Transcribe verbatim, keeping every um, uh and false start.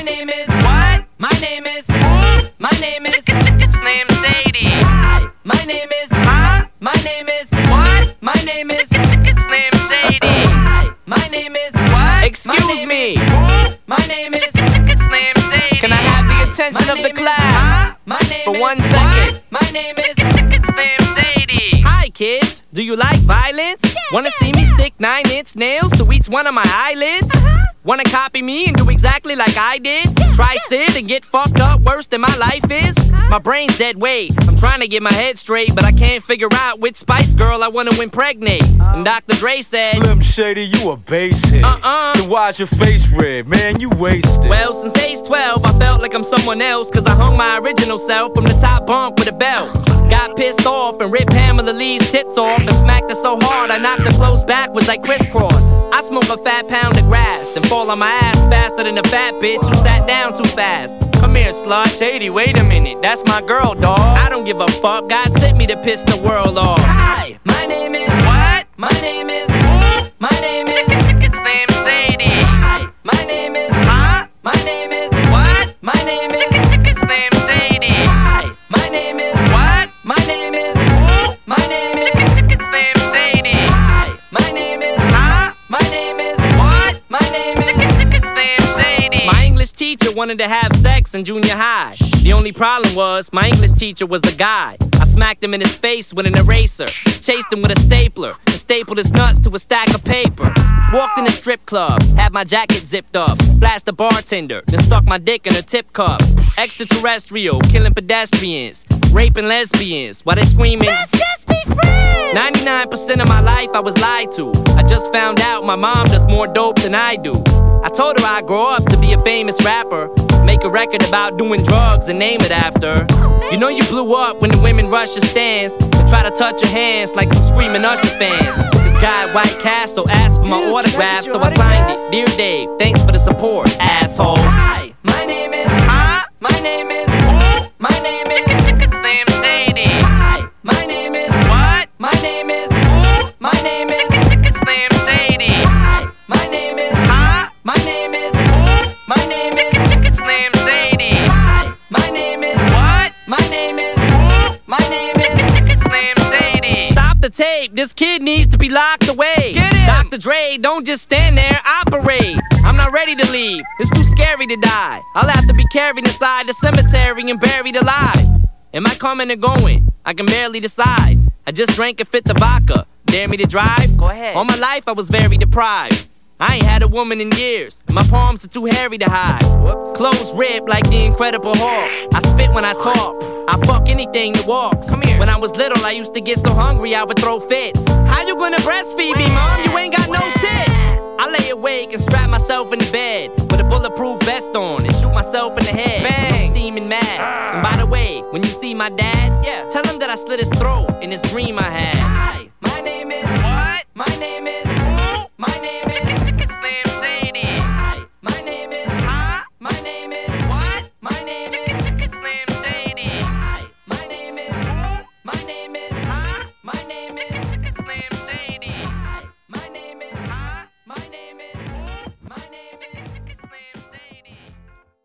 My name is what? My name is my name is Slim Shady. Hi. My name is huh? My name is what? My name is Slim Shady. Hi. My name is what? Excuse me. My name is Slim Shady. Can I have the attention of the class for one second? My name is Slim Shady. Hi kids, do you like violence? Wanna see me stick nine inch nails to each one of my eyelids? Wanna copy me and do exactly like I did? Try sit and get fucked up worse than my life is? My brain's dead weight. I'm trying to get my head straight, but I can't figure out which Spice Girl I wanna impregnate. And Doctor Dre said, Slim Shady, you a basehead. Uh-uh. Then why's your face red? Man, you wasted. Well, since age twelve, I felt like I'm someone else, cause I hung my original self from the top bunk with a belt. Got pissed off and ripped Pamela Lee's tits off and smacked her so hard I knocked her clothes backwards like crisscross. I smoke a fat pound of grass and fall on my ass faster than a fat bitch who sat down too fast. Come here, slut. Shady, wait a minute, that's my girl, dawg. I don't give a fuck, God sent me to piss the world off. Hi, my name is what? My name is my name is Slim Shady. Hi, my name is huh? My name is what? My name is Slim Shady. Hi, my name is what? My name is my name is Slim Shady. Hi, my name is huh? My name is what? My name is Slim Shady. My English teacher wanted to have sex in junior high. The only problem was my English teacher was a guy. I smacked him in his face with an eraser, chased him with a stapler, and stapled his nuts to a stack of paper. Walked in a strip club, had my jacket zipped up, flashed the bartender, then stuck my dick in her tip cup. Extraterrestrial, killing pedestrians, raping lesbians while they screaming, let's just be friends. ninety-nine percent of my life I was lied to. I just found out my mom does more dope than I do. I told her I'd grow up to be a famous rapper, make a record about doing drugs and name it after. You know you blew up when the women rush your stands and try to touch your hands like some screaming Usher fans. This guy at White Castle asked for my autograph, so I signed it. Dear Dave, thanks for the support, asshole. Hi, my name is huh? My name is my name is Slim Shady. Hi, my name is what? My name is my name is Slim Shady. Hi, my name is huh? My name is my name is Slim Shady. Hi, my name is what? My name is my name is Slim Shady. Stop the tape, this kid needs to be locked away. Get him. Doctor Dre, don't just stand there, operate. I'm not ready to leave, it's too scary to die. I'll have to be carried inside the cemetery and buried alive. Am I coming or going? I can barely decide. I just drank a fifth of vodka. Dare me to drive? Go ahead. All my life I was very deprived. I ain't had a woman in years, and my palms are too hairy to hide. Whoops. Clothes ripped like the Incredible Hulk. I spit when I talk, I fuck anything that walks. Come here. When I was little, I used to get so hungry I would throw fits. How you gonna breastfeed me, mom? You ain't got no tits. I lay awake and strap myself in the bed with a bulletproof vest on and shoot myself in the head. Bang. I'm steaming mad. And by the way, when you see my dad, Yeah. tell him that I slit his throat in this dream I had.